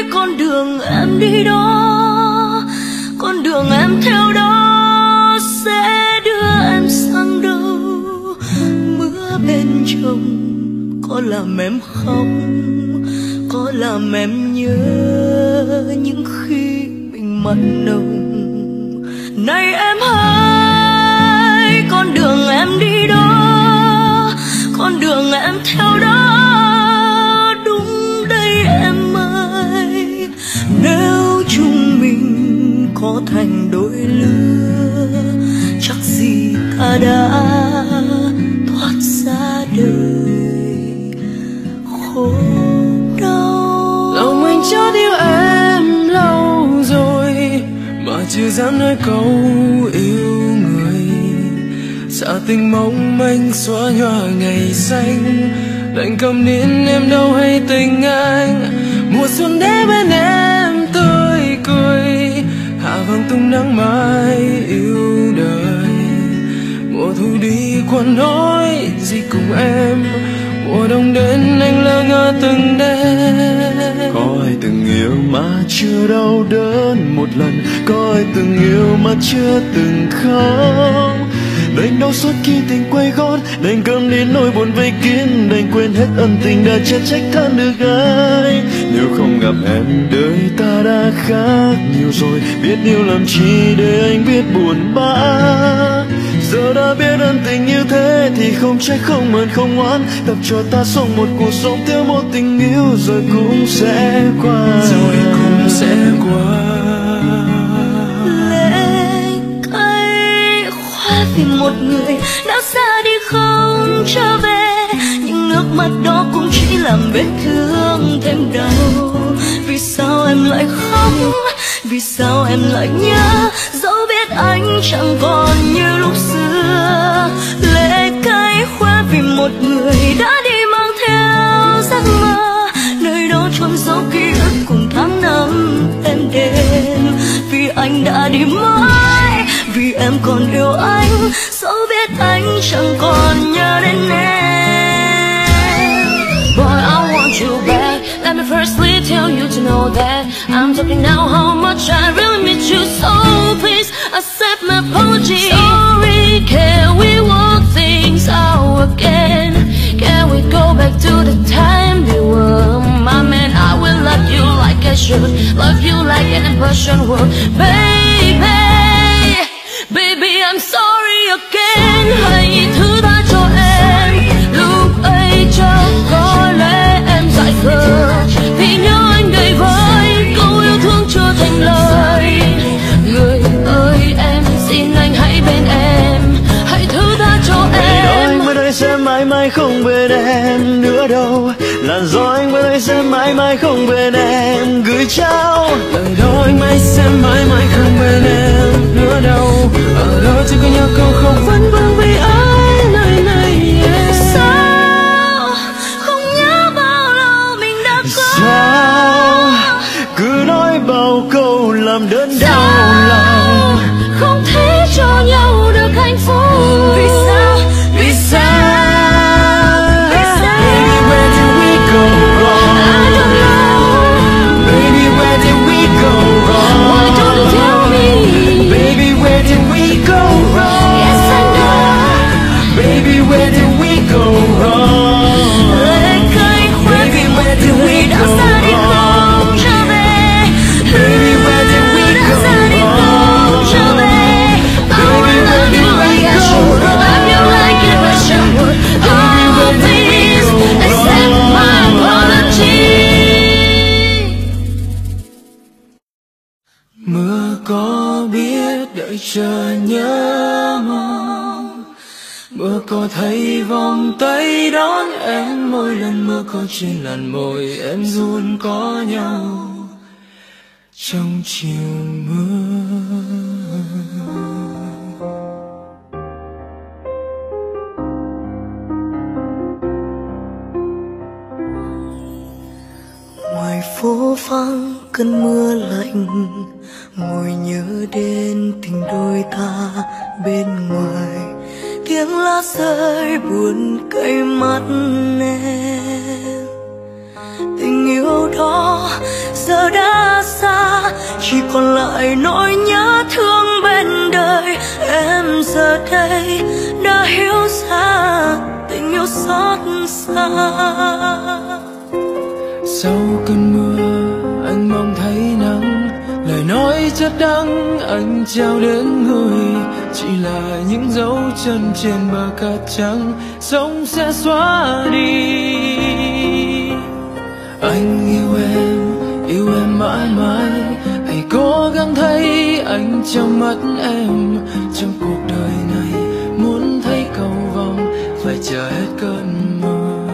con đường em đi đó, con đường em theo đó sẽ đưa em sang đâu. Mưa bên chồng có làm em khóc, có làm em nhớ những khi mình mặn nồng. Này em hỡi, con đường em đi đó, con đường em theo đó, đúng đây em ơi. Nếu chúng mình có thành đôi lứa, chắc gì ta đã thoát ra đời khổ đau. Lòng mình chót yêu em lâu rồi mà chưa dám nói câu yêu người. Xa tình mong manh xóa nhòa ngày xanh, lạnh cầm nín em đâu hay tình anh. Mùa xuân đến bên em tươi cười, hạ vàng tung nắng mai yêu đời. Mùa thu đi quên nói gì cùng em, mùa đông đến anh lơ ngơ từng đêm. Có ai từng yêu mà chưa đau đớn một lần, có ai từng yêu mà chưa từng khóc. Đành đau suốt khi tình quay gót, đành câm đến nỗi buồn vây kín, đành quên hết ân tình đã chết trách than được ai. Nếu không gặp em đời ta đã khác nhiều rồi, biết yêu làm chi để anh biết buồn bã. Giờ đã biết ân tình như thế thì không trách không mượn không oán, tập cho ta sống một cuộc sống thiếu một tình yêu rồi cũng sẽ qua, rồi cũng sẽ qua. Vì một người đã xa đi không trở về, những nước mắt đó cũng chỉ làm vết thương thêm đau. Vì sao em lại khóc, vì sao em lại nhớ, dẫu biết anh chẳng còn như lúc xưa. Lệ cay khóe vì một người đã đi mang theo giấc mơ, nơi đó chôn giấu ký ức cùng tháng năm êm đềm. Vì anh đã đi mãi, vì em còn yêu anh, dẫu biết anh chẳng còn nhớ đến em. Boy, I want you back. Let me firstly tell you to know that I'm talking now how much I really miss you. So please accept my apology. Sorry, can we work things out again? Can we go back to the time we were my man? I will love you like I should, love you like an impression would, baby. Baby, I'm sorry again. Hãy thứ tha cho em. Lúc ấy chắc có lẽ em dại khờ, vì nhớ anh gầy với câu yêu thương chưa thành lời. Người ơi em xin anh hãy bên em, hãy thứ tha cho em. Anh bên đây sẽ mãi mãi không bên em nữa đâu, làn gió anh bên đây sẽ mãi mãi không bên em gửi trao. Lời đó anh mãi sẽ mãi mãi không bên em nữa đâu, ở đó chỉ có nhớ câu không vẫn vương vì ai nơi này. Sao không nhớ bao lâu mình đã có, sao cứ nói bao câu làm đớn đau lòng, không thể cho nhau được hạnh phúc. vì sao, vì sao, vì sao? Baby, where did we go wrong? I don't know. Baby, where did we go wrong? Why don't you tell me? Baby, where did we go wrong? Yes, I know. Baby, where did we go wrong? Lệ cay khóe vì một người đã xa đi không trở về. Baby, where did we Đã go xa đi không trở về. I will love you like I should, love you like a Russian would. Oh, please accept my apology. Mưa có biết đợi chờ nhớ mong, mưa có thấy vòng tay đón em, mỗi lần mưa có trên làn môi em run có nhau trong chiều mưa. Ngoài phố vắng cơn mưa lạnh, ngồi nhớ đến tình đôi ta bên ngoài. Tiếng lá rơi buồn cay mắt em, tình tình yêu đó giờ đã xa, chỉ còn lại nỗi nhớ thương bên đời. Em giờ đây đã hiểu ra tình yêu xót xa. Sau cơn mưa anh mong thấy nắng, lời nói chất đắng anh trao đến người, chỉ là những dấu chân trên bờ cát trắng, sông sẽ xóa đi. Anh yêu em mãi mãi, hãy cố gắng thấy anh trong mắt em. Trong cuộc đời này muốn thấy cầu vồng phải chờ hết cơn mưa.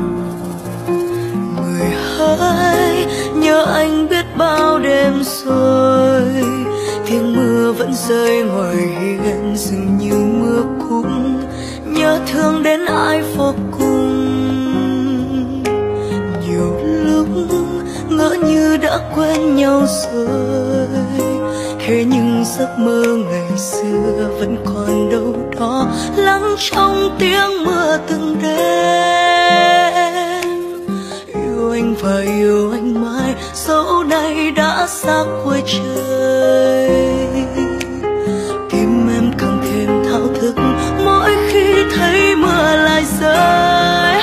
Người hỡi nhớ anh biết bao đêm rồi, tiếng mưa vẫn rơi ngoài hiên dường như mưa cũng nhớ thương đến ai vô cùng. Nhiều lúc ngỡ như đã quen nhau rồi, thế nhưng giấc mơ ngày xưa vẫn còn đâu đó lắng trong tiếng mưa từng đêm. Yêu anh và yêu anh mãi, dẫu nay đã xa cuối trời. Tim em càng thêm thao thức mỗi khi thấy mưa lại rơi.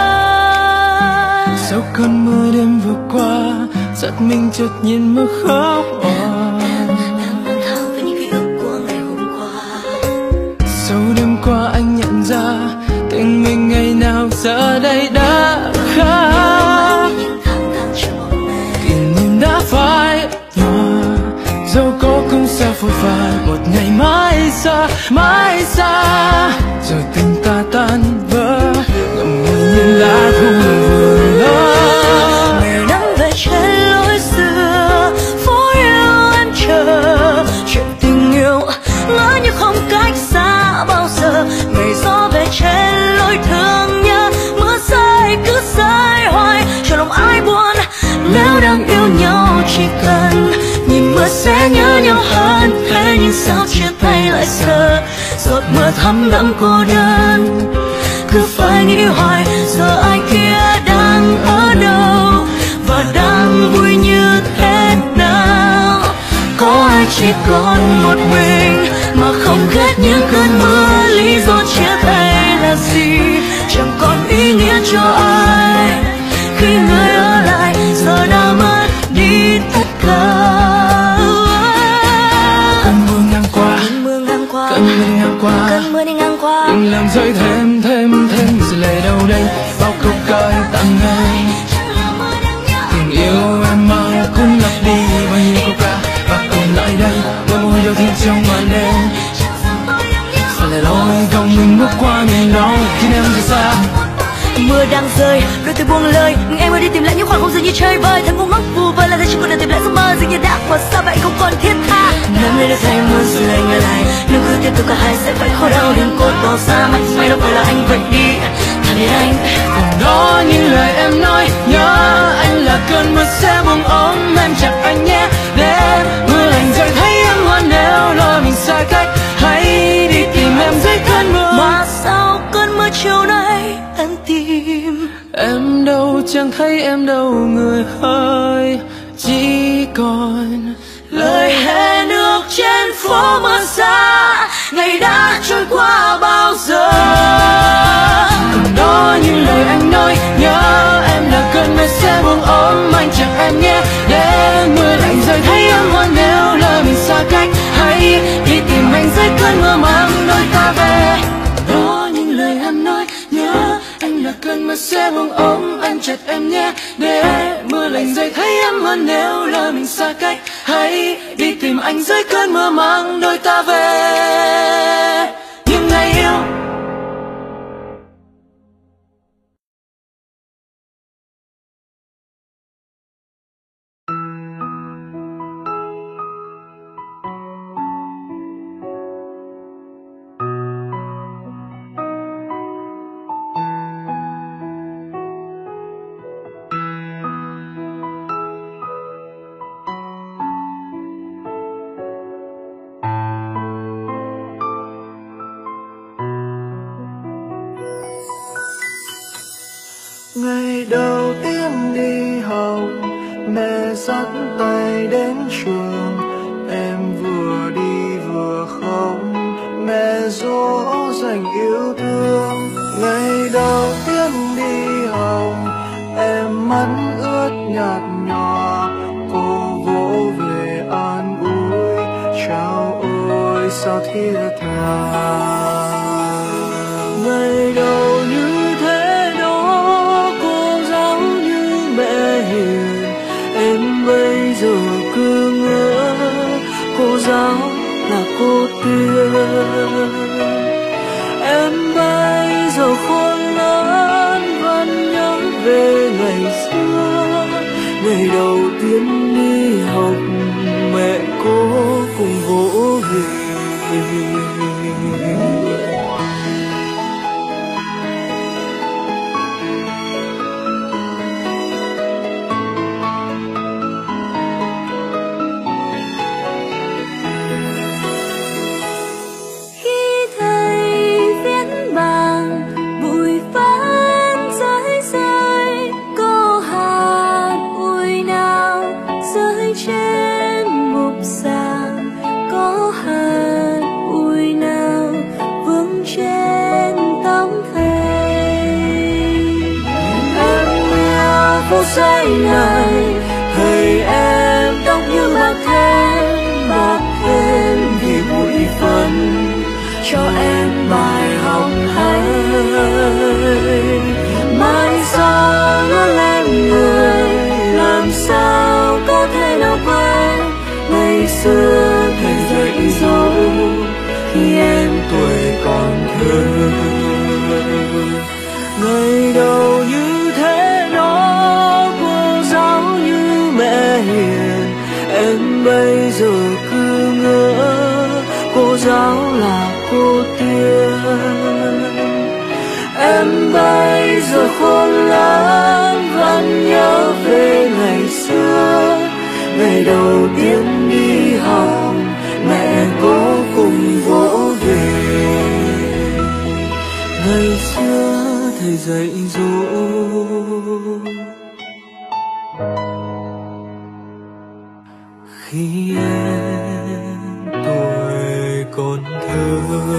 Sau cơn mưa đêm vừa qua, giật mình chợt nhìn mưa khóc òa. Em thao với những ký ức của ngày hôm qua. Sau đêm qua anh nhận ra tình mình ngày nào giờ đây đã khác. Kỷ niệm đã phai nhòa, dẫu có cũng sẽ phôi phai một ngày mãi xa. Rồi tình ta tan vỡ, ngậm ngùi nhìn lá thu vừa lỡ. Ngày nắng về trên lối xưa, phố yêu em chờ. Chuyện tình yêu ngỡ như không cách xa bao giờ. Ngày gió về trên lối thương nhớ, mưa rơi cứ rơi hoài cho lòng ai buồn. Nếu đang yêu nhau chỉ cần nhìn mưa sẽ nhớ nhau hơn. Thế nhưng sao chia tay lại giờ, giọt mưa thấm đẫm cô đơn. Cứ phải nghĩ hoài giờ ai kia đang ở đâu và đang vui như thế nào. Có ai chỉ còn một mình mà không ghét những cơn mưa. Lý do chia tay là gì chẳng còn ý nghĩa cho ai, khi người ở lại giờ đã mất đi tất cả. Cơn mưa ngang qua, cơn mưa đi ngang qua, đừng làm rơi thêm sự lệ đâu đây. Bao câu ca tặng ngay tình yêu em mang cũng lặp đi bao nhiêu câu ca và cùng lại đây đôi môi yêu thương trong màn đêm. Sao lại lối không mình bước qua miền đau khi em rời xa. Mưa đang rơi, đôi tôi buông lời, nhưng em ơi đi tìm lại những khoảng không dường như chơi vơi. Thật ngu ngốc vu vơ là thế chỉ còn để tìm lại giấc mơ dường như đã qua xa vậy không còn thiết tha. Năm nay được thấy mưa rồi lại ngờ lại, nếu cứ tiếp tục cả hai sẽ phải khổ đau. Đừng cốt bỏ xa mặt may đâu phải là anh vậy đi. Thà để anh Cùng đó những lời em nói, nhớ anh là cơn mưa sẽ buông ôm em chặt anh nhé. Để mưa lạnh rơi thấy em ngoan nếu lo mình xa cách, hãy đi tìm em dưới cơn mưa. mà sao cơn mưa chiều nay em tìm Em đâu chẳng thấy em đâu người ơi, chỉ còn lời hẹn ước trên phố mưa xa. Ngày đã trôi qua bao giờ. Còn đó những lời anh nói, nhớ em là cơn mưa sẽ buông ôm anh chặt em nhé. Để mưa lạnh rơi thấy em ngoan nếu lời mình xa cách, hãy đi tìm anh dưới cơn mưa mang đôi ta về. Đó những lời em nói, nhớ anh là cơn mưa sẽ buông ôm anh chặt em nhé. Để mưa lạnh rơi thấy em ngoan nếu lời mình xa cách, hãy đi tìm anh dưới cơn mưa mang đôi ta về. Những ngày yêu dắt tay đến trường, em vừa đi vừa khóc. Mẹ dỗ dành yêu thương ngày đầu tiên đi học, em mắt ướt nhạt nhòa. Cô vỗ về an ủi, chào ôi sao thiết tha. Ngày đầu như thế đó, cô giáo như mẹ hiền, em bây giờ cứ ngỡ cô giáo là cô Tuyên. Em bây giờ khôn lớn vẫn nhớ về ngày xưa, ngày đầu tiên đi học mẹ cô cùng vỗ về. Giây này thầy em tóc như bạc thêm vì bụi phấn cho em bài học hay. Mai sau nó lên người làm sao có thể nào quên ngày xưa thầy dạy dỗ khi em tuổi còn thơ. Ngày đầu như thế đó, cô giáo như mẹ hiền, em bây giờ cứ ngỡ cô giáo là cô Tuyên. Em bây giờ khôn lớn vẫn nhớ về ngày xưa, ngày đầu tiên đi học mẹ cô cùng vỗ về. Ngày xưa thầy dạy dỗ khi em tuổi còn thơ.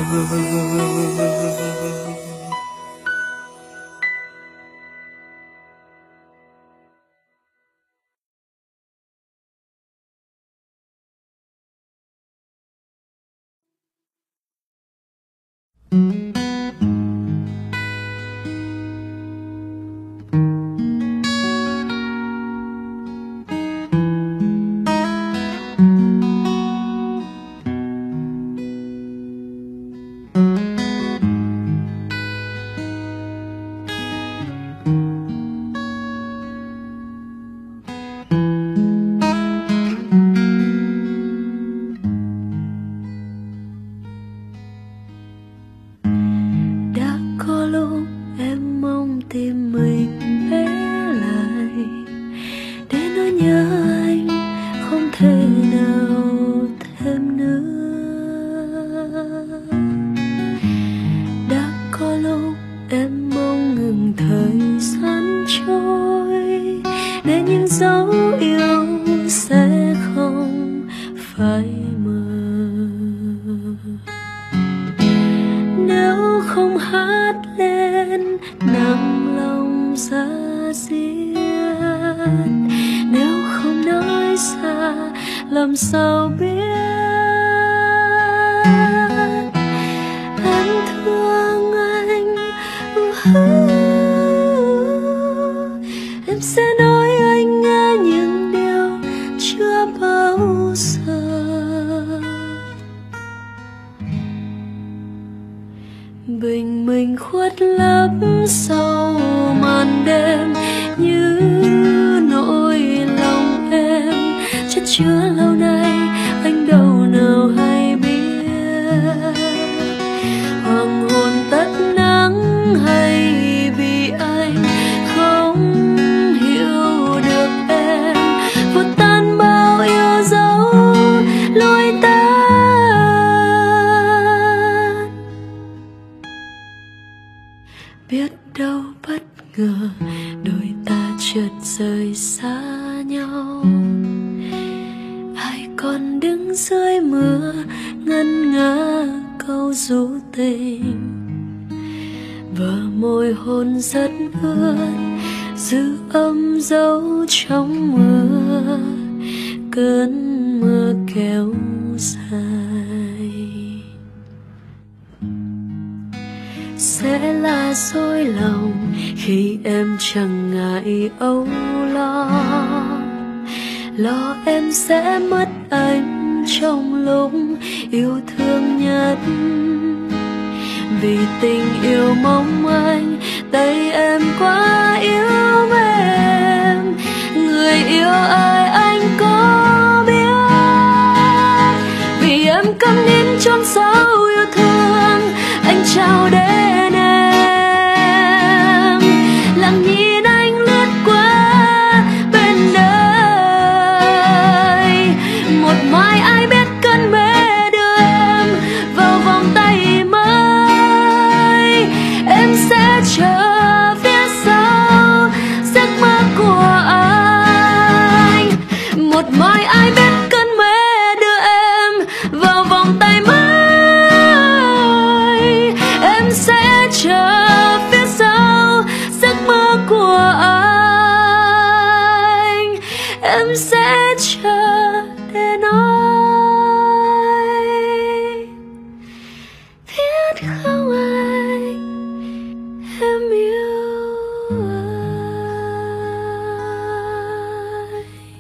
Làm sao biết anh thương anh. Em sẽ nói anh nghe những điều chưa bao giờ. Bình minh khuất lấp sau màn đêm như nỗi lòng em chất chứa lâu nay, anh đâu nào hay biết. Hoàng hôn tắt nắng hay vì anh không hiểu được em, vụt tan bao yêu dấu lối tan. Biết đâu bất ngờ đôi ta chợt rời xa nhau. tình, và môi hôn rất ướt giữ âm dấu trong mưa, cơn mưa kéo dài. Sẽ là dối lòng khi em chẳng ngại âu lo em sẽ mất anh trong lúc yêu thương nhất. Vì tình yêu mong manh, tay em quá yếu mềm, người yêu ai anh có biết. Vì em câm nín chốn sâu yêu thương, anh trao đến em, lặng nhìn anh lướt qua bên đời. Một mai ai biết cơn mê đưa em vào vòng tay mới, em sẽ chờ phía sau giấc mơ của anh. Một mai ai biết cơn mê đưa em vào vòng tay mới, em sẽ chờ phía sau giấc mơ của anh. Em sẽ chờ để nói biết không anh, em yêu anh.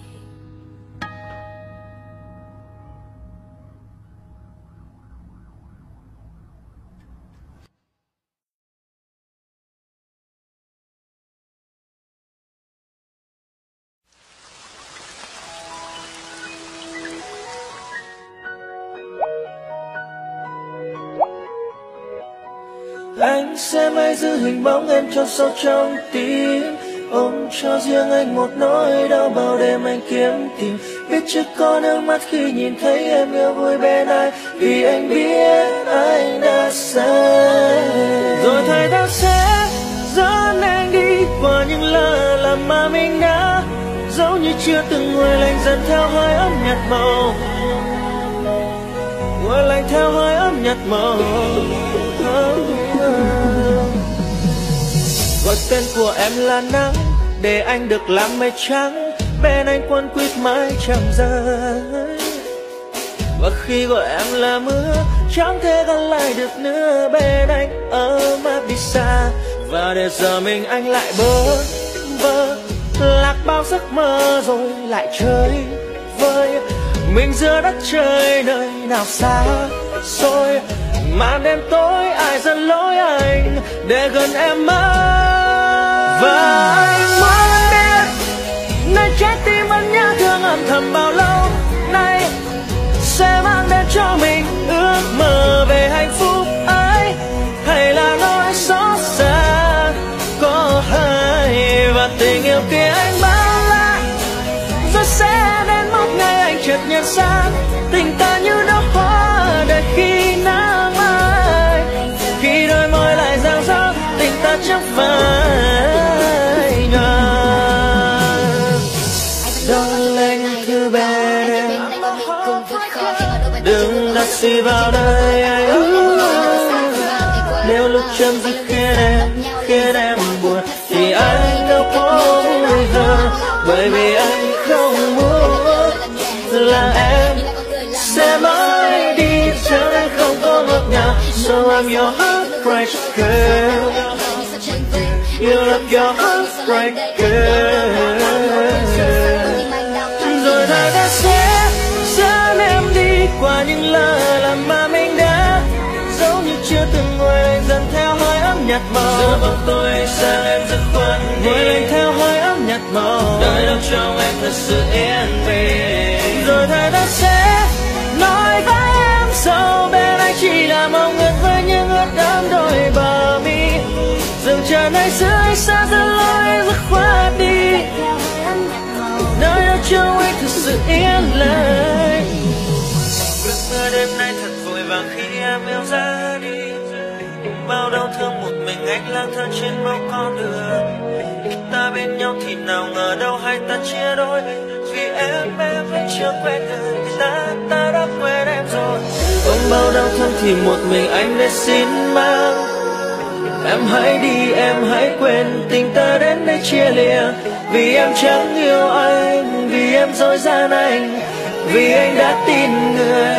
Anh sẽ mãi giữ hình bóng em cho sâu trong tim, ôm cho riêng anh một nỗi đau bao đêm anh kiếm tìm. Biết chưa có nước mắt khi nhìn thấy em yêu vui bên anh, vì anh biết anh đã sai. Rồi thời gian sẽ dẫn anh đi qua những lỡ lầm mà mình đã dẫu như chưa từng nguôi lạnh dần theo hơi ấm nhạt màu, nguôi lạnh theo hơi ấm nhạt màu. Gọi tên của em là nắng để anh được làm mây trắng, bên anh quấn quýt mãi chẳng rời. Và khi gọi em là mưa chẳng thể gần lại được nữa, bên anh ấm áp đi xa. Và để giờ mình anh lại bơ vơ lạc bao giấc mơ rồi lại chơi vơi mình giữa đất trời nơi nào xa xôi. Màn đêm tối ai dẫn lối anh để gần em mãi. Và anh muốn biết nơi trái tim vẫn nhớ thương âm thầm bao lâu nay sẽ mang đến cho mình ước mơ về hạnh phúc ấy, hay là nỗi xót xa có hay. Và tình yêu kia anh bao la rồi sẽ đến một ngày anh chợt nhận ra tình ta như đóa hoa đời khi nắng mai. Khi đôi môi lại rạng rỡ tình ta chẳng phải nhòa. Darling cứ bên em đừng đặt gì vào đời anh. Nếu lúc chấm dứt khiến em buồn thì anh đâu có vui hơn, bởi vì anh không muốn là em sẽ mãi đi cho anh không có ngọt ngào. So I'm your heartbreaker, you love your heartbreaker. Rồi thời gian sẽ dẫn em đi qua những lỡ lầm mà mình đã dẫu như chưa từng ngồi lạnh dần theo hơi ấm nhạt màu. Giữa bóng tối sáng em dứt khoát ngồi lạnh theo hơi ấm nhạt màu, đời đâu trong em thật sự yên bình. Rồi thời gian sẽ nói với em sau bên anh chỉ là mong ước với những ướt đẫm đôi bờ mi. Dừng chờ nơi dưới xa dẫn lối dứt khoát đi, nơi đâu trong anh thật sự yên lặng. Ước mơ đêm nay thật vội vàng khi em yêu ra đi, bao đau thương một mình anh lang thang trên bao con đường. Khi ta bên nhau thì nào ngờ đâu hai ta chia đôi, vì em vẫn chưa quen người ta đã quên em rồi. Ôm bao đau thương thì một mình anh đã xin mang. Em hãy đi, em hãy quên tình ta đến đây chia lìa. Vì em chẳng yêu anh, vì em dối gian anh, vì anh đã tin người.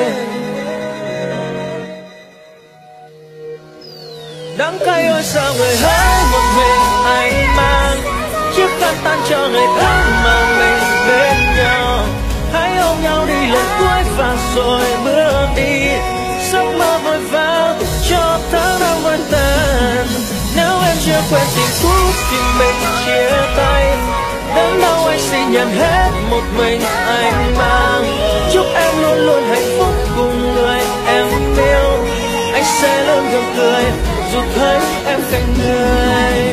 Đắng cay ôi sao người hãy một mình anh mang chiếc khăn tan cho ngày tháng mà mình bên nhau. Hãy ôm nhau đi lần cuối và rồi bước đi. Giấc mơ vội vã cho tháng năm vơi tan. Nếu em chưa quen tình cũ thì mình chia tay. Đớn đau anh xin nhận hết một mình anh mang. Chúc em luôn luôn hạnh phúc cùng người em yêu. Anh sẽ luôn gượng cười dù thấy em cạnh người.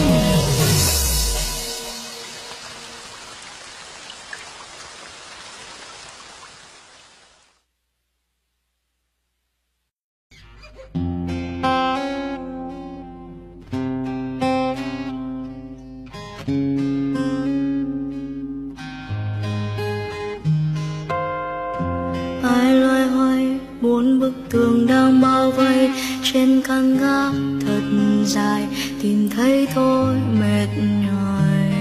Ai loay hoay bốn bức tường đang bao vây trên căn gác thật dài, tìm thấy tôi mệt nhoài.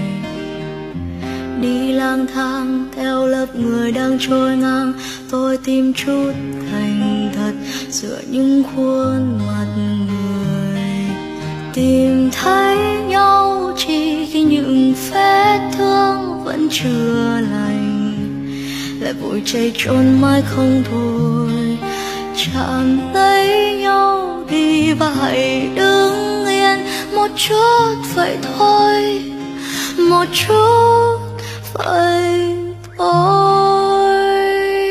Đi lang thang theo lớp người đang trôi ngang, tôi tìm chút thành thật giữa những khuôn mặt người. Tìm thấy nhau chỉ khi những vết thương vẫn chưa lành, lại vội chạy trốn mãi không thôi. Chạm lấy nhau đi và hãy đứng yên một chút vậy thôi, một chút vậy thôi.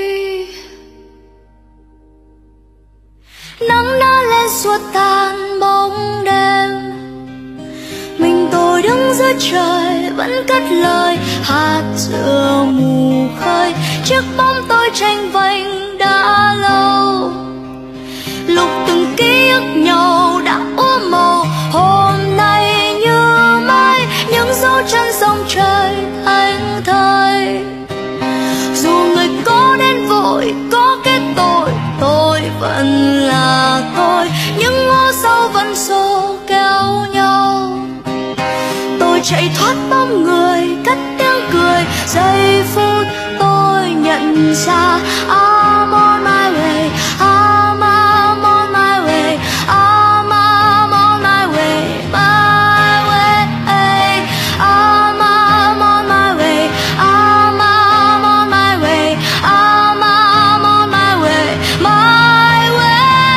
Nắng đã lên xua tan bóng đêm, mình tôi đứng dưới trời vẫn cất lời hát giữa mù khơi. Chiếc bóng tôi tranh vênh đã lâu, lúc từng ký ức nhau đã úa màu. Hôm nay như mai những dấu chân sông trời thành thơi. Dù người có đến vội có kết tội, tôi vẫn là tôi. Những ngõ sâu vẫn xô kéo nhau, tôi chạy thoát bóng người cất tiếng cười. Giây phút tôi nhận ra I'm on my way, I'm on my way, I'm on my way, my way. I'm on my way, I'm on my way, I'm on my way, my way.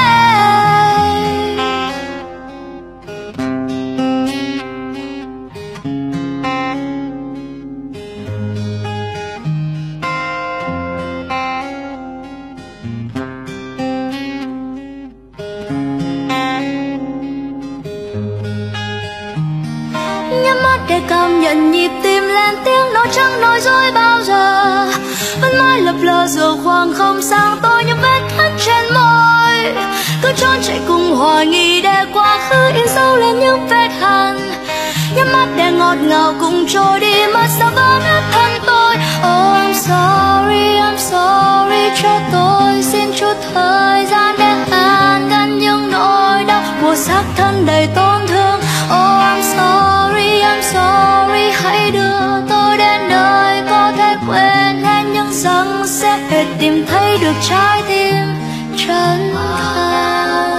Nhắm mắt để cảm nhận nhịp tim lên tiếng nói chẳng nói dối bao giờ. Vẫn mãi lập lờ giữa khoảng không sang tôi những vết cắt trên môi. Cứ trốn chạy cùng hoài nghi để quá khứ in sâu lên những vết hằn. Nhắm mắt để ngọt ngào cùng trôi đi mất sao vỡ nát thân tôi. Oh I'm sorry cho tôi xin chút thời gian để hàn gắn những nỗi đau của xác thân đầy tổn thương. Oh I'm sorry, hãy đưa tôi đến nơi có thể quên hết những rằng sẽ để tìm thấy được trái tim chân thành.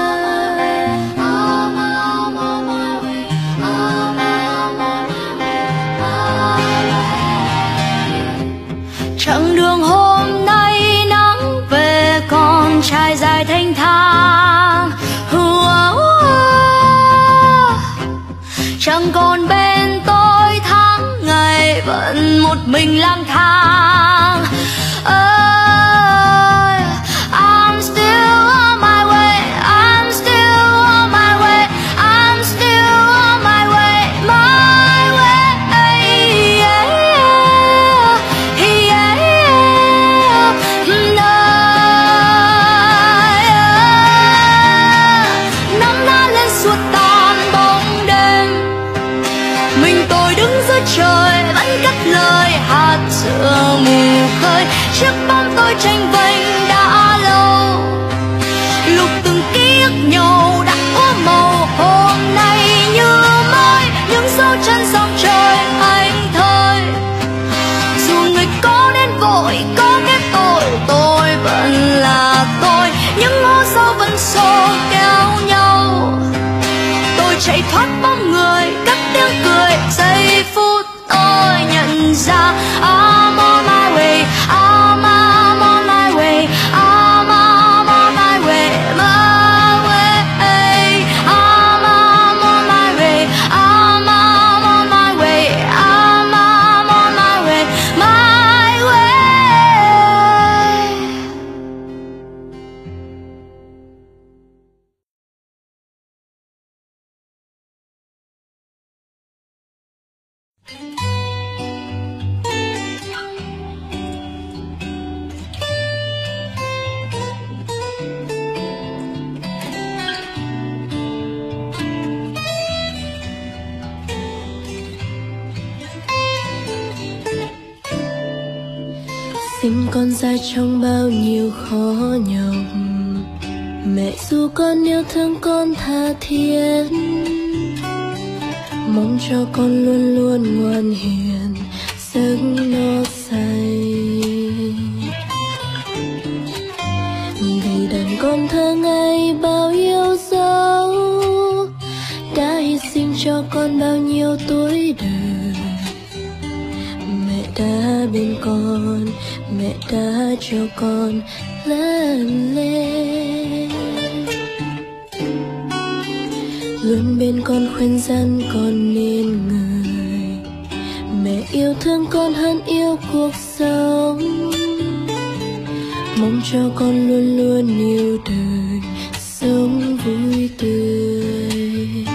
Chặng đường hôm nay nắng về còn trải dài thanh thang. Chẳng còn bên tôi tháng ngày vẫn một mình lang thang. I'm still on my way, I'm still on my way, I'm still on my way, my way. Yeah, yeah, yeah. Nắng đã lên xua tan bóng đêm, mình tôi đứng dưới trời vẫn cất lời hát giữa mù Sinh con ra trong bao nhiêu khó nhọc, mẹ dù con yêu thương con tha thiết, mong cho con luôn luôn ngoan hiền, giấc no say. Vì đàn con thơ ngây bao yêu dấu, đã hy sinh cho con bao nhiêu tuổi đời. Mẹ đã bên con, mẹ đã cho con lớn lên, luôn bên con khuyên răn con nên người. Mẹ yêu thương con hơn yêu cuộc sống, mong cho con luôn luôn yêu đời, sống vui tươi.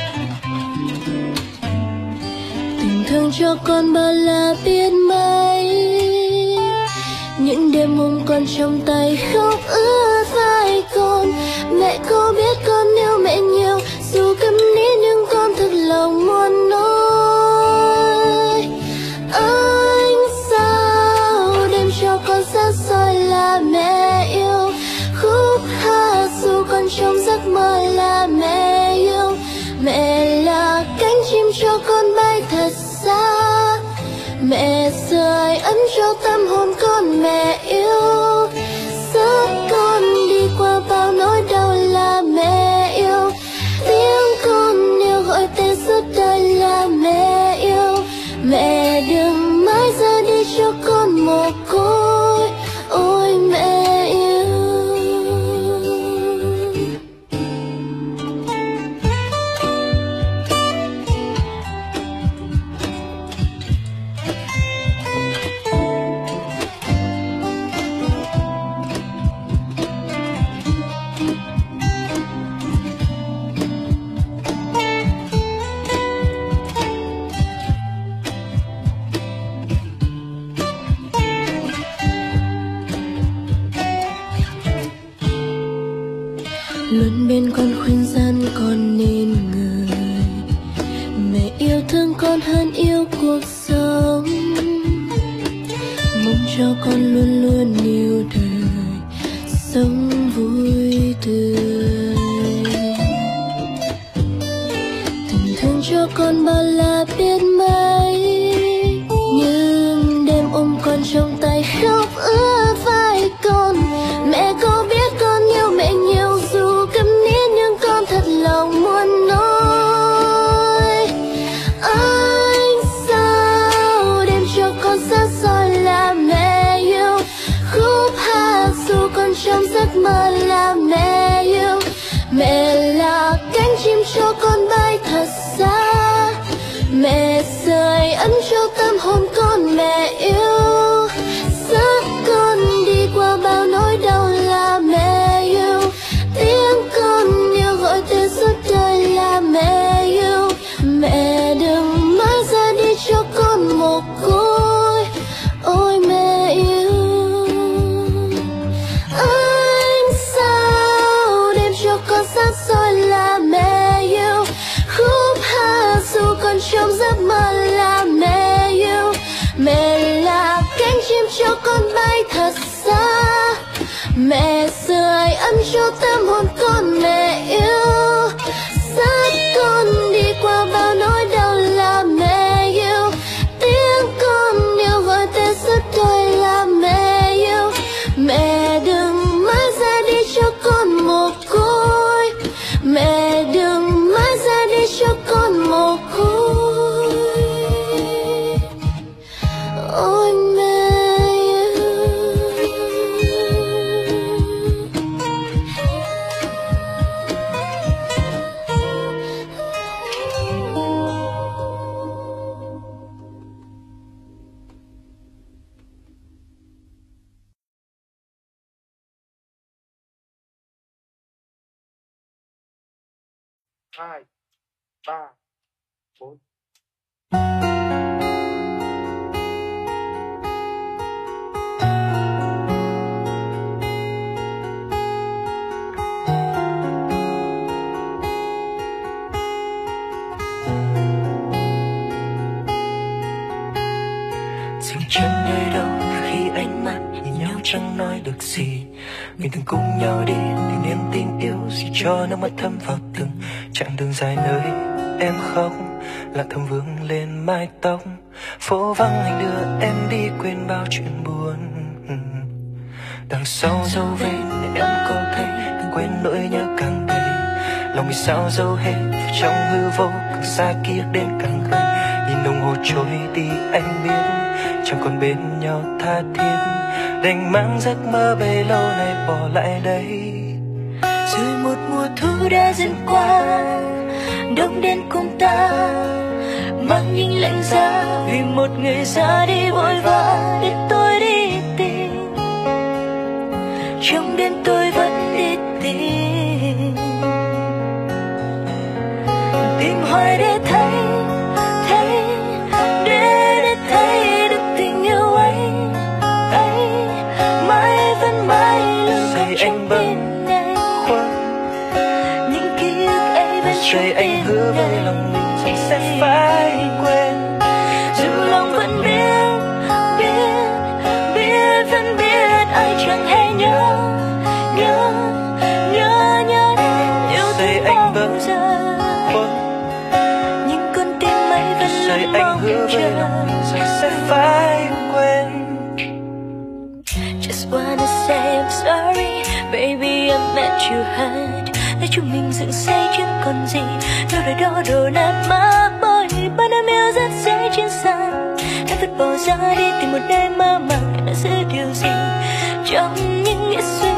Tình thương cho con bao la biết mấy, những đêm ôm con trong tay khóc ướt vai con. Mẹ có biết con yêu mẹ nhiều, dù câm nín nhưng con thật lòng muốn nói. Anh sao đêm cho con sát soi là mẹ yêu, khúc hát dù con trong giấc mơ là mẹ yêu. Mẹ là cánh chim cho con bay thật xa, mẹ sưởi ấm cho tâm hồn con. Mẹ yêu dắt con đi qua bao nỗi đau là mẹ yêu, tiếng con yêu gọi tên suốt đời là mẹ yêu. Mẹ đừng mãi ra đi cho con mồ côi, ôi mẹ yêu. Luôn bên con khuyên răn con nên người. Mẹ yêu thương con hơn yêu cuộc sống, mong cho con luôn luôn yêu đời, sống vui tươi. Tình thương cho con bao la biết mấy, nhưng đêm ôm con trong tay khóc ướt vai con. Mẹ có biết con yêu mẹ nhiều, dù câm nín nhưng con thật lòng muốn nói. Anh sao đêm cho con sát soi là mẹ yêu, khúc hát dù con trong giấc mơ là mẹ yêu. Mẹ là cánh chim cho con bay thật xa, mẹ sưởi ấm cho tâm hồn con. Mẹ yêu dắt con đi qua bao nỗi đau là mẹ yêu, tiếng con yêu gọi tên suốt đời là mẹ yêu. Mẹ đừng mãi ra đi cho con mồ côi, ôi mẹ yêu. Anh sao đêm cho con sát soi là mẹ yêu, khúc hát dù con trong giấc mơ là mẹ yêu. Mẹ là cánh chim cho con bay thật xa, mẹ sưởi ấm cho tâm hồn con. Mẹ yêu dắt con đi qua bao nỗi đau là mẹ yêu, tiếng con yêu gọi tên suốt đời là mẹ yêu. Mẹ đừng mãi ra đi cho con mồ côi, mẹ đừng mãi ra đi cho con mồ côi, ôi mẹ yêu. Hai, ba, bốn. Dừng chân nơi đâu khi ánh mắt chẳng nói được gì. Mình từng cùng nhau đi tìm niềm tin yêu, chỉ cho nước mắt thấm vào từng chặng đường dài nơi em khóc. Là thầm vương lên mái tóc, phố vắng anh đưa em đi quên bao chuyện buồn. Đằng sau dấu vết để em có thấy, đừng quên nỗi nhớ càng đầy. Lòng vì sao dấu hết trong hư vô, càng xa kia đến càng gần. Nhìn đồng hồ trôi đi anh biết chẳng còn bên nhau tha thiết, đành mang giấc mơ bấy lâu nay bỏ lại đây. Rồi một mùa thu đã dần qua, đông đến cùng ta mang những lạnh giá, vì một người ra đi vội vã để tôi đi tìm. Trong đêm tôi vẫn đi tìm, tìm hoài để thấy để thấy được tình yêu ấy mãi vẫn mãi luôn Say anh bên này. Những ký ức ấy vẫn Say anh hứa với lòng mình rằng sẽ phải quên. dù lòng vẫn biết ai chẳng hay nhớ yêu Say thương anh bao giờ. Nhưng con tim ấy vẫn Say luôn anh mong hứa với chờ. lòng mình rằng sẽ phải quên. Just wanna say I'm sorry, baby I met you hard. Để chúng mình dựng xây chẳng còn gì, đâu đổ nát má bôi. Bao năm yêu rất dễ trên sàn, em vứt bỏ ra đi tìm một nơi mơ màng. Em đã giữ điều gì trong những nghĩa suy.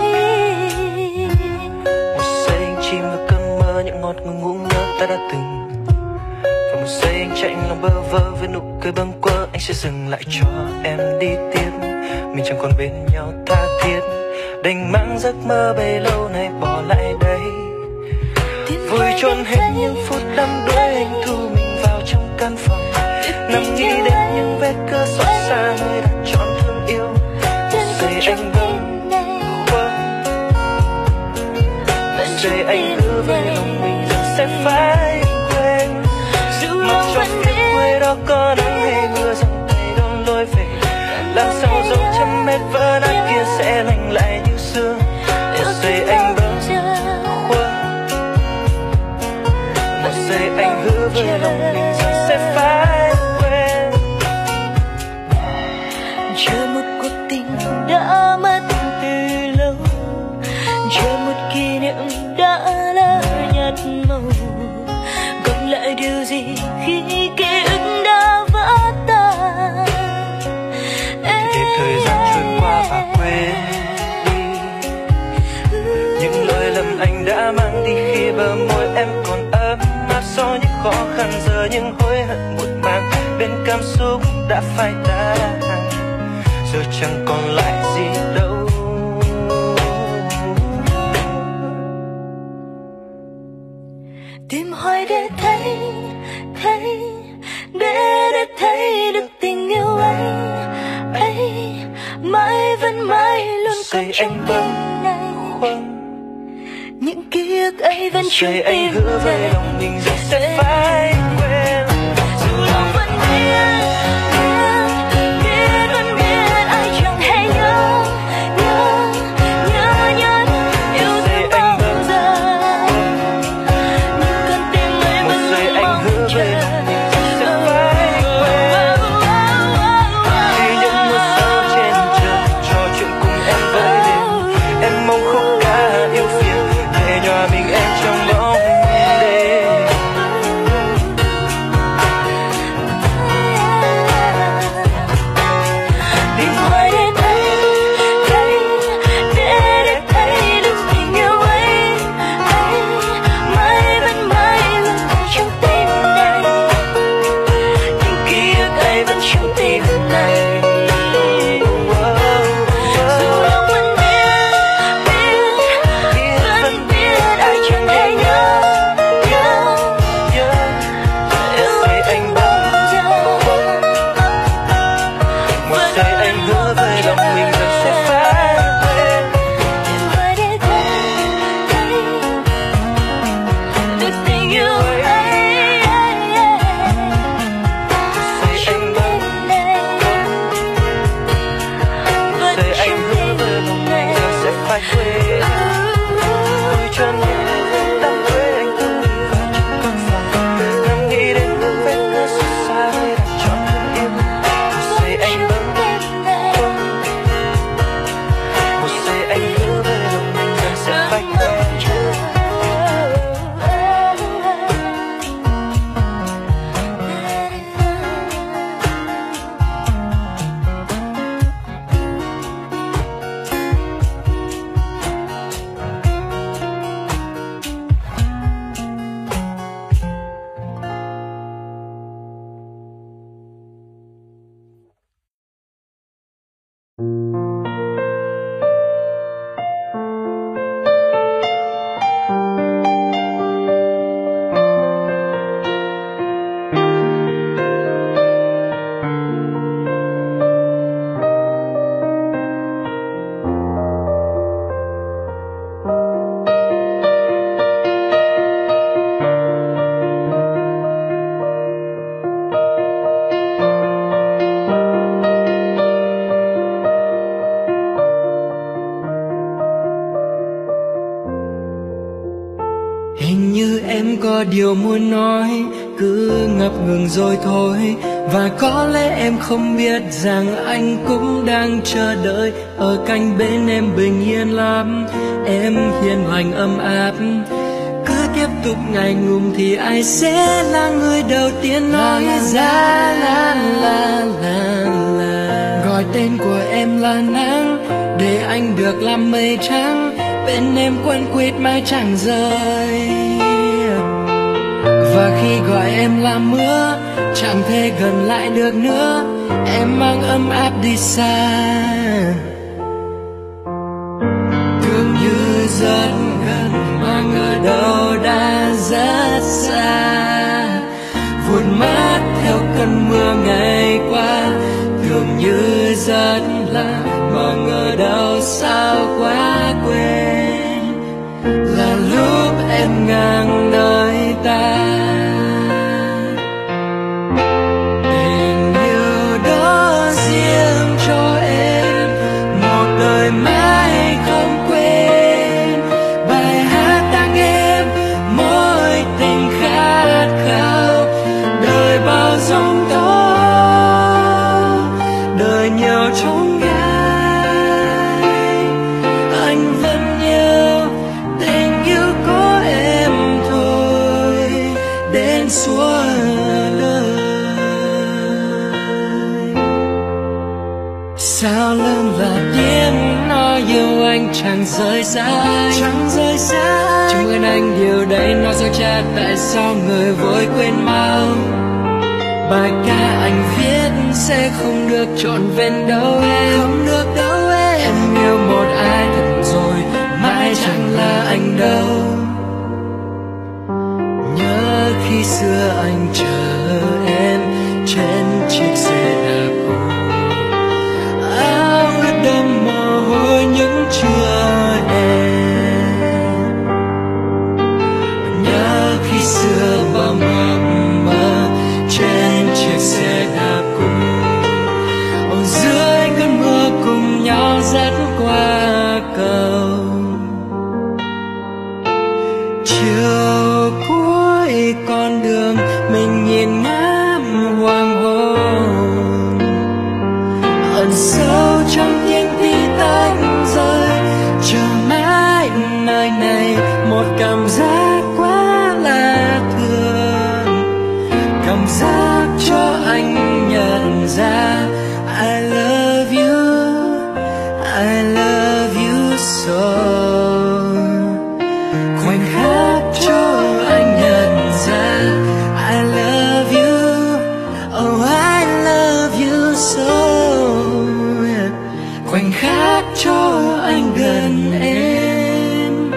Một giây anh chìm vào cơn mơ, những ngọt ngào ngủ ngơ ta đã từng. Và một giây anh chạy lòng bơ vơ với nụ cười bâng quơ, anh sẽ dừng lại cho em đi tiếp. Mình chẳng còn bên nhau tha thiết, đành mang giấc mơ bấy lâu nay bỏ lại đây. Vui trốn hết những phút đắm đuối, anh thu mình vào trong căn phòng, nằm nghĩ đến những vết cưa xót xa nơi đã chọn thương yêu. Rồi anh bâng khuâng, rồi anh hứa với lòng mình rằng sẽ phải quên. Mặc cho phía quê đó có nắng hay mưa dòng tay đón lối về, làm sao dấu chân mệt vỡ nát kia sẽ lành lại như xưa. Một giây anh bâng khuâng, một giây anh hứa với lòng mình rằng sẽ phải quên. Chờ một cuộc tình đã mất từ lâu, chờ một kỷ niệm đã lỡ nhạt màu. Còn lại điều gì khi ký ức đã vỡ tan? Để thời gian trôi qua và quên đi những lỗi lầm anh đã mang đi, khi bờ môi em còn ấm áp sau những khó khăn. Giờ những hối hận muộn màng bên cảm xúc đã phai tàn, giờ chẳng còn lại gì đâu. Tìm hoài để thấy để thấy được tình yêu ấy mãi vẫn mãi luôn còn trong tim này. Những ký ức ấy vẫn trong Say anh tim hứa với này. lòng mình rằng sẽ phải quên. Dù lòng vẫn biết ai chẳng hay nhớ yêu thương bao giờ. Nhưng con tim ấy vẫn Say luôn anh mong hứa với chờ. lòng mình rằng sẽ phải quên. Khi những mưa sâu trên trời trò chuyện cùng em với đêm, em mong khúc ca yêu phiền để nhòa mình em trong bóng đêm. em có điều muốn nói, cứ ngập ngừng rồi thôi. Và có lẽ em không biết rằng anh cũng đang chờ đợi ở cạnh bên em bình yên lắm. Em hiền lành ấm áp, cứ tiếp tục ngày ngùng thì ai sẽ là người đầu tiên nói ra la la la la. Gọi tên của em là nắng để anh được làm mây trắng, bên em quấn quýt mãi chẳng rời. Và khi gọi em là mưa chẳng thể gần lại được nữa, em mang ấm áp đi xa. Tưởng như rất gần mà ngờ đâu đã rất xa, vụt mất theo cơn mưa ngày qua. Tưởng như rất lạ mà ngờ đâu sao quá quên, là lúc em ngang đời ta. Tình yêu đó riêng cho em, một đời mãi không quên. Bài hát đang êm mối tình khát khao, đời bao giông tố, đời nhiều chông gai. Anh vẫn nhớ tình yêu có em thôi, đến suốt đời. Sao lớn là tiếng nói yêu anh chẳng rời xa, chẳng rời xa. Chẳng quên anh điều đấy nó dối trá, tại sao người vội quên mau. Bài ca anh viết sẽ không được trọn vẹn đâu em, không được đâu em. Em yêu một ai thật rồi, mãi chẳng là anh đâu. Nhớ khi xưa anh chờ em trên chiếc xe đạp cũ, áo ướt đẫm mồ hôi những trưa em. Nhớ khi xưa bao mộng mơ trên chiếc xe đạp cũ, ở dưới cơn mưa cùng nhau dắt qua cầu. Chiều cuối con đường mình nhìn ngắm hoàng hôn, ẩn sâu trong tiếng tí tách rơi. Chờ mãi nơi này một cảm giác quá là thường, cảm giác cho anh nhận ra I love you, I love you so. Khoảnh khắc cho anh nhận ra I love you, oh I love you so. Khoảnh khắc cho anh gần em.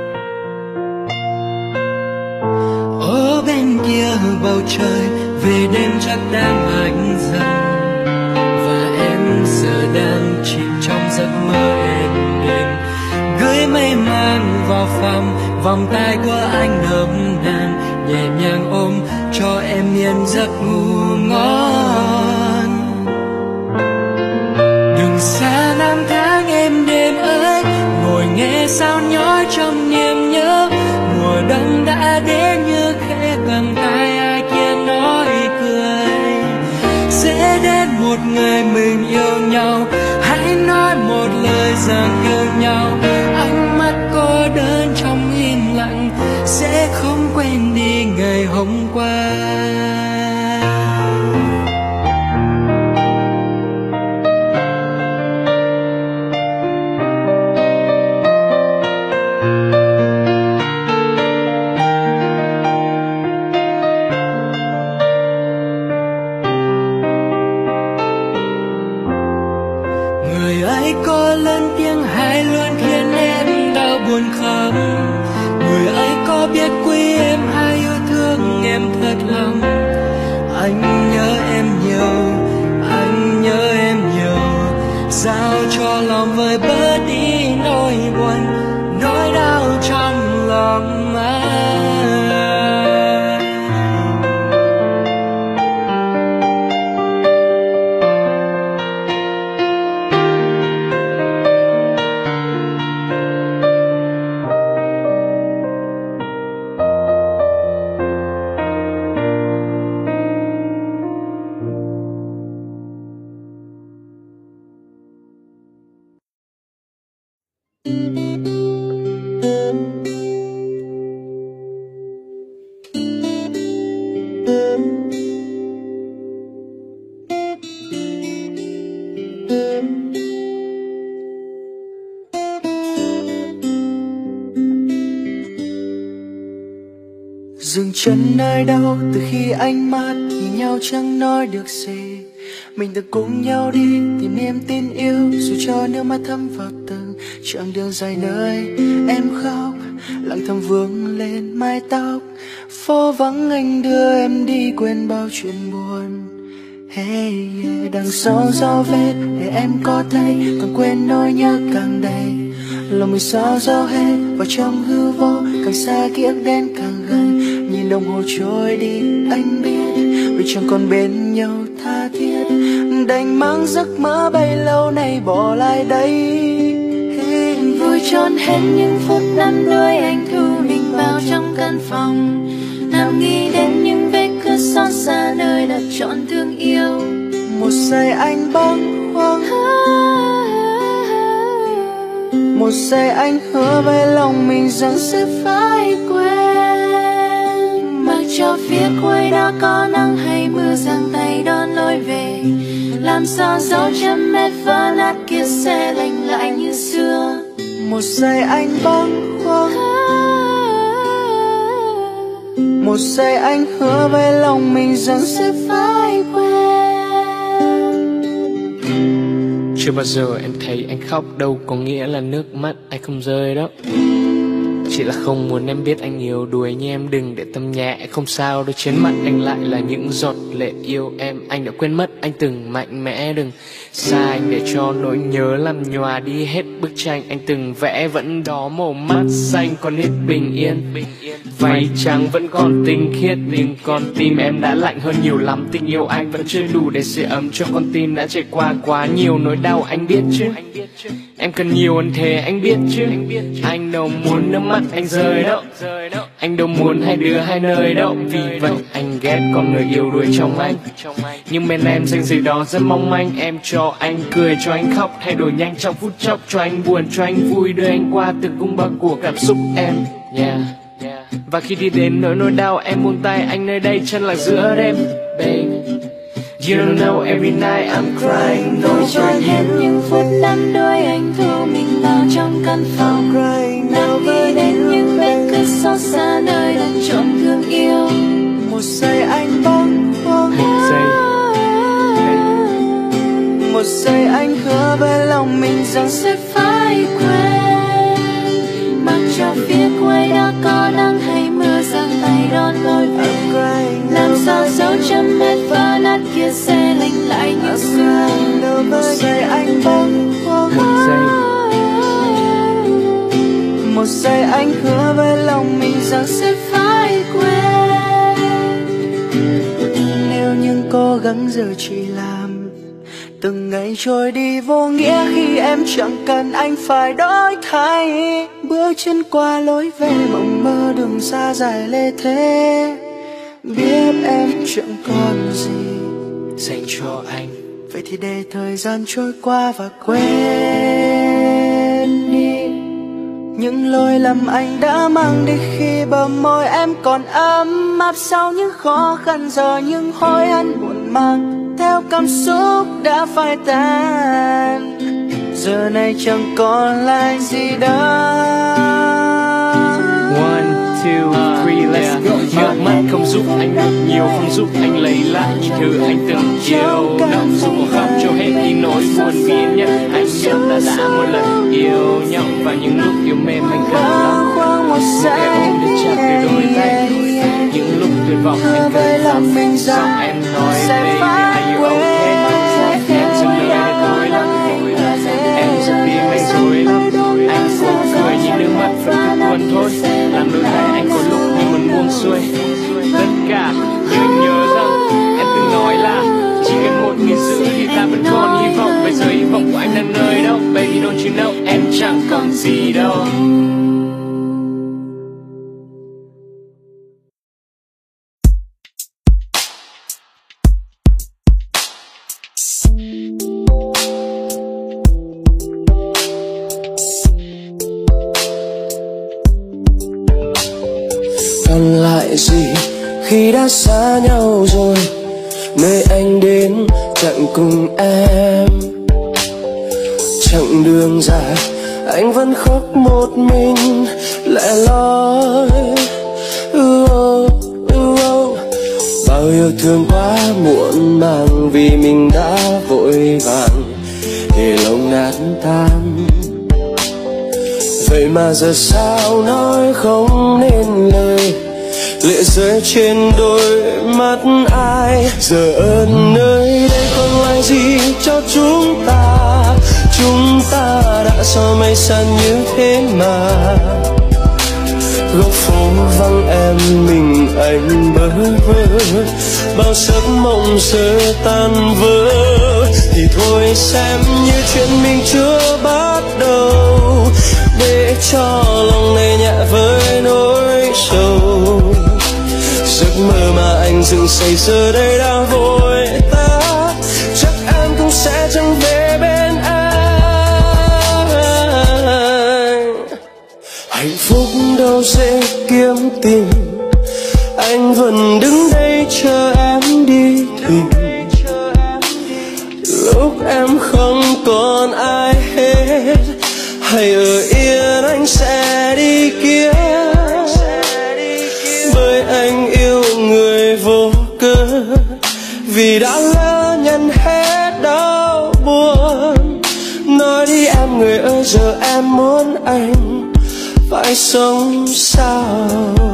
Ở bên kia bầu trời về đêm chắc đang lạnh dần, và em giờ đang chìm trong giấc mơ êm đềm. Gửi mây mang vào phòng, vòng tay của anh đậm đàn, nhẹ nhàng ôm cho em yên giấc ngủ ngon. Đừng xa năm tháng êm đềm ơi, ngồi nghe sao nhói trong niềm nhớ. Mùa đông đã đến như khẽ cầm tay ai kia nói cười. Sẽ đến một ngày mình yêu nhau, hãy nói một lời rằng yêu nhau. Ánh mắt cô đơn trong im lặng sẽ không quên đi ngày hôm qua. Người ấy có lớn tiếng hay luôn khiến em đau buồn không? Người ấy có biết quý em hay yêu thương em thật lòng? Anh nhớ em nhiều, anh nhớ em nhiều. Sao cho lòng vơi bớt đi nỗi buồn, nỗi đau trong lòng anh. Dừng chân nơi đâu từ khi ánh mắt nhìn nhau chẳng nói được gì. Mình từng cùng nhau đi tìm niềm tin yêu, dù cho nước mắt thấm vào từng chặng đường dài nơi em khóc. Lặng thầm vương lên mái tóc, phố vắng anh đưa em đi quên bao chuyện buồn. Hey, yeah. Đằng sau dấu vết để em có thấy, còn quên nỗi nhớ càng đầy. Lòng mình sao dấu hết vào trong hư vô, càng xa ký ức đến càng gần. Nhìn đồng hồ trôi đi anh biết vì chẳng còn bên nhau tha thiết, đành mang giấc mơ bấy lâu nay bỏ lại đây. Vui tròn hết những phút năm đôi anh thu mình vào trong căn phòng, nằm nghĩ đến những vết cưa xót xa nơi đặt trọn thương yêu. Một giây anh bâng khuâng, một giây anh hứa với lòng mình rằng sẽ phải quên. Mặc cho phía cuối đó có nắng hay mưa giăng tay đón lối về, làm sao dấu chân vết vỡ nát kia sẽ lành lại như xưa. Một giây anh bâng khuâng, một giây anh hứa với lòng mình rằng sẽ phải quên. Chưa bao giờ em thấy anh khóc đâu có nghĩa là nước mắt anh không rơi đó. Chỉ là không muốn em biết anh yêu đuổi như em, đừng để tâm nhẹ. Không sao đâu, trên mặt anh lại là những giọt lệ yêu em. Anh đã quên mất anh từng mạnh mẽ, đừng xa anh để cho nỗi nhớ làm nhòa đi hết bức tranh anh từng vẽ. Vẫn đó màu mắt xanh còn hết bình yên, váy trắng vẫn còn tinh khiết, nhưng con tim em đã lạnh hơn nhiều lắm. Tình yêu anh vẫn chưa đủ để sưởi ấm cho con tim đã trải qua quá nhiều nỗi đau, anh biết chứ. Em cần nhiều hơn thế anh biết chứ. Anh đâu muốn nước mắt anh rơi đâu, anh đâu muốn hai đứa hai nơi đâu. Vì vậy anh ghét con người yêu đuổi trong anh, nhưng bên em dành gì đó rất mong manh. Em cho anh cười, cho anh khóc, thay đổi nhanh trong phút chốc. Cho anh buồn, cho anh vui, đưa anh qua từng cung bậc của cảm xúc em. Và khi đi đến nỗi đau em buông tay anh nơi đây chân lặng giữa đêm. Babe, you don't know every night I'm crying Vui over tròn hết you. những phút năm đôi anh thu mình vào trong căn phòng, nằm nghĩ đến những vết cưa xót xa nơi đặt trọn thương yêu. Một giây anh bâng khuâng, một giây anh hứa với lòng mình rằng sẽ phải quên. Mặc cho phía cuối đã có nắng hay mưa giăng tay đón lối về, làm sao dấu chân vết vỡ nát kia sẽ lành lại như xưa. Một giây anh bâng khuâng, một giây anh hứa với lòng mình rằng sẽ phải quên. Nếu những cố gắng giờ chỉ làm từng ngày trôi đi vô nghĩa, khi em chẳng cần anh phải đổi thay. Bước chân qua lối về mộng mơ đường xa dài lê thế, biết em chẳng còn gì dành cho anh. vậy thì để thời gian trôi qua và quên đi những lỗi lầm anh đã mang đi. Khi bờ môi em còn ấm áp sau những khó khăn, giờ những hối hận buồn mang theo cảm xúc đã phai tàn. Giờ này chẳng còn lại gì đâu. 1, 2, 3, let's go. Nước mắt không giúp anh được nhiều, không giúp anh lấy lại những thứ anh từng yêu. Đâu dù có khóc cho hết đi nỗi buồn, vì nhất anh nhớ ta đã một lần yêu nhau. Và những lúc yêu mềm anh cần lắm, để ôm để chặt để đôi tay. Những lúc tuyệt vọng anh cần lắm, giọng em nói baby are you okay. Em dừng lời để thôi lắm, em dừng tim anh rồi lắm. Anh cũng cười nhìn nước mắt vẫn cứ tuôn thôi, làm đôi tay anh có lúc như muốn buông xuôi tất cả. Nhưng nhớ rằng em từng nói là chỉ cần một người giữ thì ta vẫn còn hy vọng. Bây giờ hy vọng của anh là nơi đâu? Baby don't you know em chẳng còn gì đâu. còn lại gì khi đã xa nhau rồi. Nơi anh đến chẳng cùng em, chặng đường dài anh vẫn khóc một mình lẻ loi. Bao yêu thương quá muộn màng vì mình đã vội vàng để lòng nát tan. Vậy mà giờ sao nói không nên lời, lệ rơi trên đôi mắt ai. Giờ ở nơi đây còn lại gì cho chúng ta? Chúng ta đã sao mây xa như thế mà. Góc phố vắng em mình anh bơ vơ, bao giấc mộng giờ tan vỡ. Thì thôi xem như chuyện mình chưa bắt đầu, để cho lòng này nhẹ với nỗi sầu. Giấc mơ mà anh dựng xây giờ đây đang vội tắt, chắc em cũng sẽ chẳng về bên anh. Hạnh phúc đâu dễ kiếm tìm, anh vẫn đứng đây chờ em đi tìm. Lúc em không còn ai hết, hãy ở yên anh sẽ đi kiếm. Bởi anh yêu người vô cớ, vì đã lỡ nhận hết đau buồn. Nói đi em người ơi, giờ em muốn anh phải sống sao.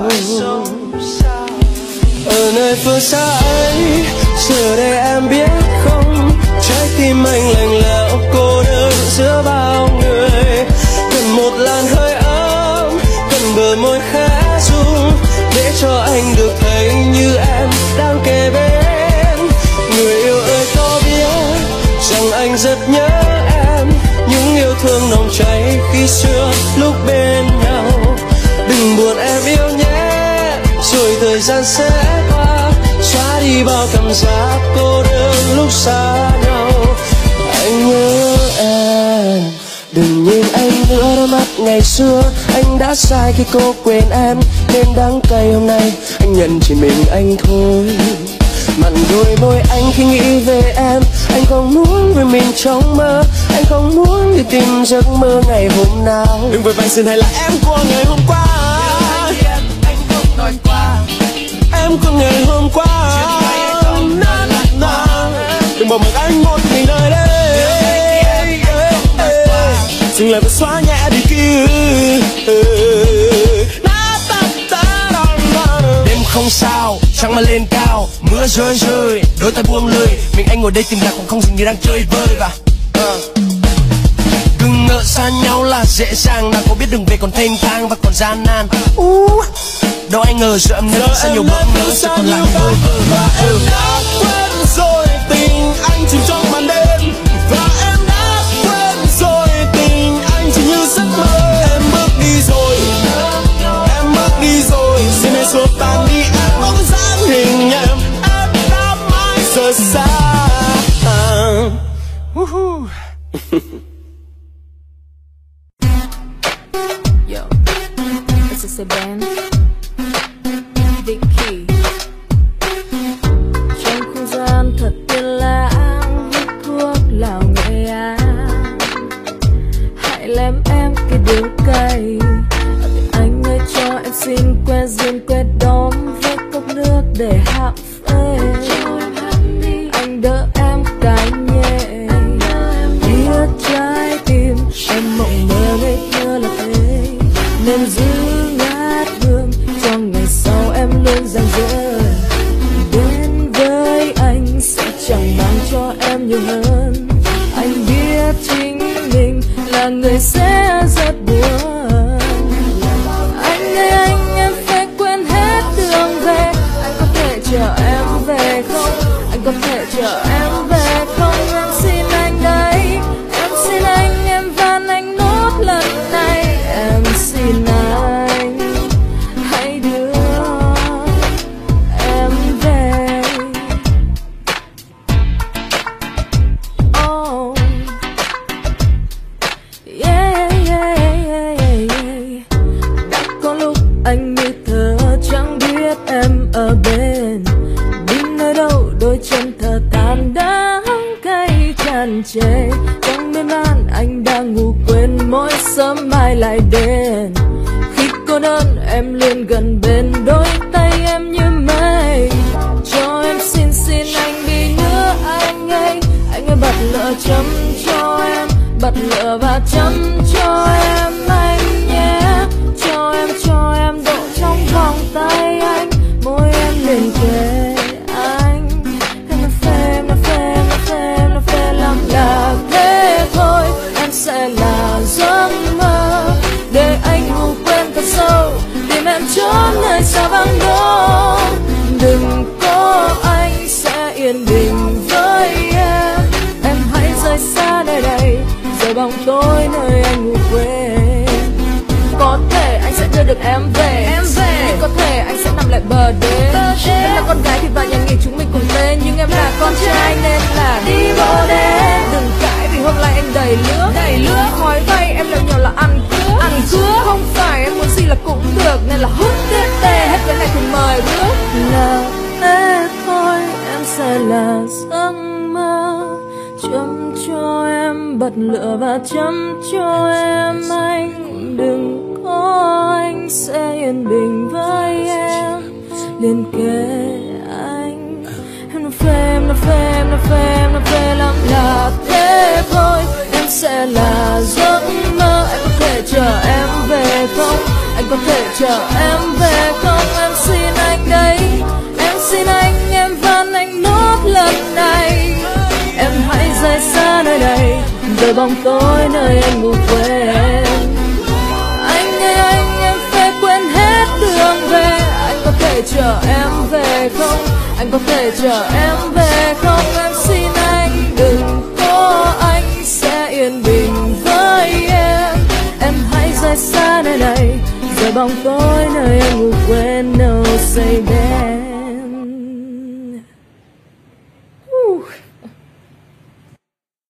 Ở nơi phương xa ấy, giờ đây em biết không, trái tim anh lạnh lẽo cô đơn giữa bao người. Cần một làn hơi ấm, cần bờ môi khẽ rung, để cho anh được thấy như em đang kề bên. Người yêu ơi có biết rằng anh rất nhớ em, những yêu thương nồng cháy khi xưa lúc bên nhau. Đừng buồn em yêu nhé, rồi thời gian sẽ qua, xóa đi bao cảm giác cô đơn lúc xa nhau. Anh nhớ em, đừng nhìn anh nữa, đôi mắt ngày xưa anh đã sai khi cô quên em. Nên đắng cay hôm nay anh nhận chỉ mình anh thôi. Mặn đôi môi anh khi nghĩ về em, anh không muốn về mình trong mơ, anh không muốn đi tìm giấc mơ ngày hôm nào. Đừng vội vàng xin hay là em của ngày hôm qua, anh không nói qua. Em của ngày hôm qua, đừng bỏ mặc anh một mình nơi đây. Dừng lại và xóa nhẹ đi kia. Đêm không sao, trăng mà lên cao, mưa rơi rơi, đôi tay buông lời. Mình anh ngồi đây tìm lạc cũng không dừng như đang chơi vơi. Và đừng ngỡ xa nhau là dễ dàng, nào có biết đường về còn thênh thang và còn gian nan. Đâu anh ngờ giữa em nữa xa nhiều bỡ ngỡ sẽ còn lại vơi vơ. Và em đã quên rồi tình anh chìm trong màn đêm, và em đã quên rồi tình anh chỉ như giấc mơ. Em bước đi rồi, em bước đi rồi, xin hãy xua tan đi em bóng dáng hình em đã mãi rời xa. Yo, this is a band. Vicky. Trong không gian thật tiên lãng, hút thuốc lào Nghệ An. Hãy làm em cái điều cay. Anh ơi cho em xin que riêng que đóm với cốc nước để hạ phê. Anh đỡ em cái nhẹ, biết trái tim em mộng mơ ngây thơ là thế, nên giữ ngát hương cho ngày sau em luôn rạng rỡ. Đến với anh sẽ chẳng mang cho em nhiều hơn, anh biết chính mình là người sẽ rất buồn. Anh ơi anh em phải quên hết đường về, anh có thể chờ em về không? Anh có thể chờ em về không? Em xin anh đấy, em xin anh, em van anh nốt lần này. Em xin anh hãy đưa em về. Oh yeah. sớm mai lại đến. Khi cô đơn em luôn gần bên, đôi tay em như mây. Cho em xin anh đi nữa anh ơi bật lửa chấm cho em, bật lửa và chấm cho em anh nhé. Cho em độ trong vòng tay anh, môi em liền kề anh. Em nó phê lắm là thế thôi. Em sẽ là giấc mơ để anh ngủ quên thật sâu, tìm em trốn nơi xa vắng đó. Đừng có anh sẽ yên bình với em. Em hãy rời xa nơi đây, rời bóng tối nơi anh ngủ quên. Có thể anh sẽ đưa được em về, có thể anh sẽ nằm lại bờ đê. Em là con gái thì vào nhà nghỉ chúng mình cùng tên, nhưng em là con trai nên là đi vô đêm. Đừng cãi vì hôm nay anh đầy lứa khói bay em leo nhào là ăn cướp. Không phải em muốn gì là cũng được nên là hút tiếp tê hết cái này thì mời bước. Là thế thôi, em sẽ là giấc mơ, chấm cho em bật lửa và chấm cho em anh. Đừng có anh sẽ yên bình với em, liền kề anh. Em nó phê lắm là thế thôi. Em sẽ là giấc mơ, anh có thể chờ em về không? Anh có thể chờ em về không? Em xin anh đấy, em xin anh, em van anh nốt lần này. Em hãy rời xa nơi đây, rời bóng tối nơi anh ngủ quên. Anh ơi em phê quên hết đường về. Anh có thể chờ em về không? Anh có thể chờ em về không? Em xin anh, đừng có anh sẽ yên bình với em. Em hãy rời xa nơi này, rời bóng tối nơi anh ngủ quên. No say that.